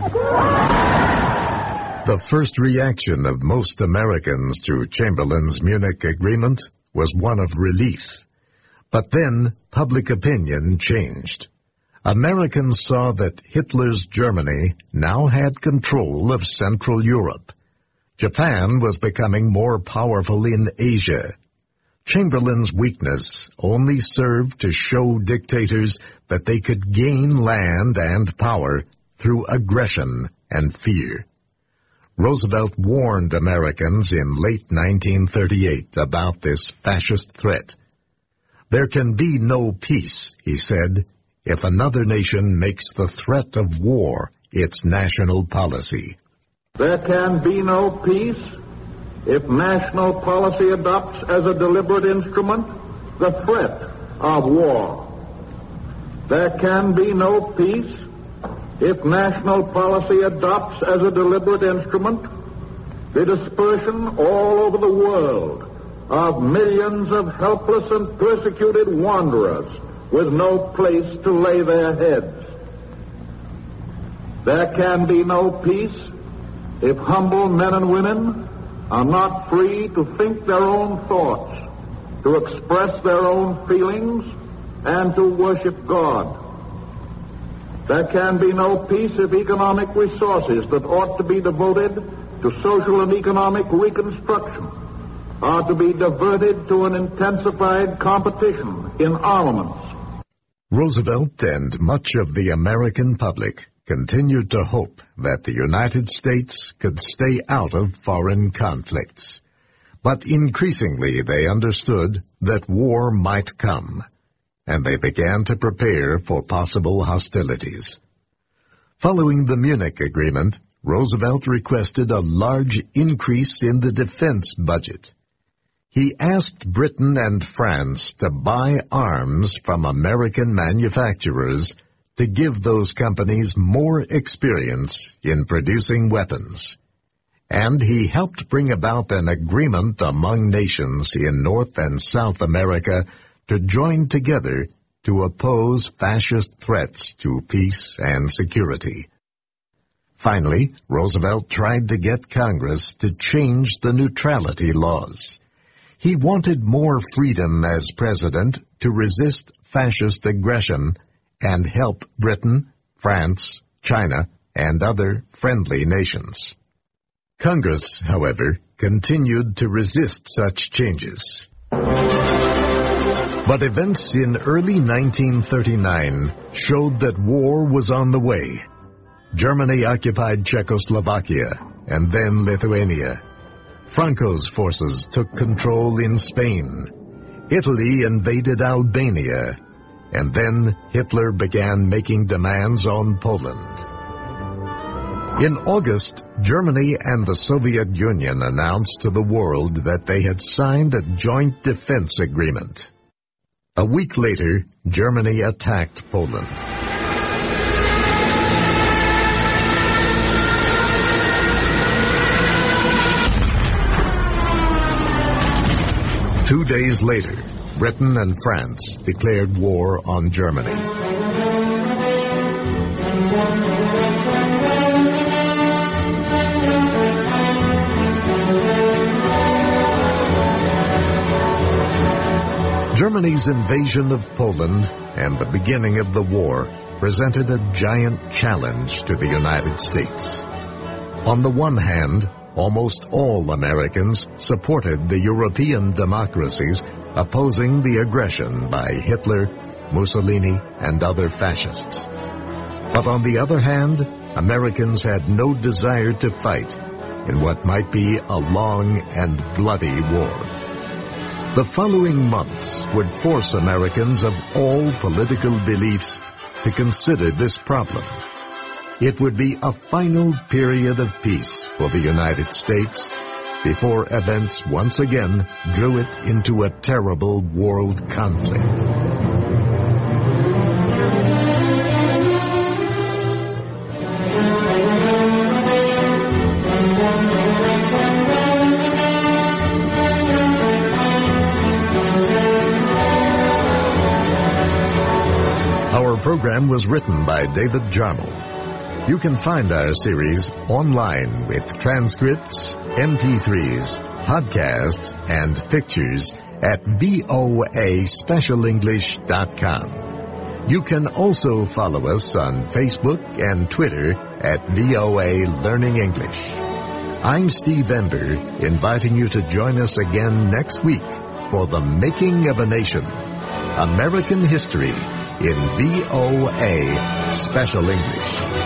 The first reaction of most Americans to Chamberlain's Munich agreement was one of relief. But then public opinion changed. Americans saw that Hitler's Germany now had control of Central Europe. Japan was becoming more powerful in Asia. Chamberlain's weakness only served to show dictators that they could gain land and power through aggression and fear. Roosevelt warned Americans in late nineteen thirty-eight about this fascist threat. There can be no peace, he said, if another nation makes the threat of war its national policy. There can be no peace if national policy adopts as a deliberate instrument the threat of war. There can be no peace if national policy adopts as a deliberate instrument the dispersion all over the world of millions of helpless and persecuted wanderers with no place to lay their heads. There can be no peace if humble men and women are not free to think their own thoughts, to express their own feelings, and to worship God. There can be no peace if economic resources that ought to be devoted to social and economic reconstruction are to be diverted to an intensified competition in armaments. Roosevelt and much of the American public continued to hope that the United States could stay out of foreign conflicts. But increasingly they understood that war might come, and they began to prepare for possible hostilities. Following the Munich Agreement, Roosevelt requested a large increase in the defense budget. He asked Britain and France to buy arms from American manufacturers to give those companies more experience in producing weapons. And he helped bring about an agreement among nations in North and South America to join together to oppose fascist threats to peace and security. Finally, Roosevelt tried to get Congress to change the neutrality laws. He wanted more freedom as president to resist fascist aggression and help Britain, France, China, and other friendly nations. Congress, however, continued to resist such changes. But events in early nineteen thirty-nine showed that war was on the way. Germany occupied Czechoslovakia and then Lithuania. Franco's forces took control in Spain. Italy invaded Albania. And then Hitler began making demands on Poland. In August, Germany and the Soviet Union announced to the world that they had signed a joint defense agreement. A week later, Germany attacked Poland. Two days later, Britain and France declared war on Germany. Germany's invasion of Poland and the beginning of the war presented a giant challenge to the United States. On the one hand, almost all Americans supported the European democracies opposing the aggression by Hitler, Mussolini, and other fascists. But on the other hand, Americans had no desire to fight in what might be a long and bloody war. The following months would force Americans of all political beliefs to consider this problem. It would be a final period of peace for the United States before events once again drew it into a terrible world conflict. Our program was written by David Jarmel. You can find our series online with transcripts, M P threes, podcasts, and pictures at V O A special english dot com. You can also follow us on Facebook and Twitter at V O A Learning English. I'm Steve Ember, inviting you to join us again next week for The Making of a Nation, American History in V O A Special English.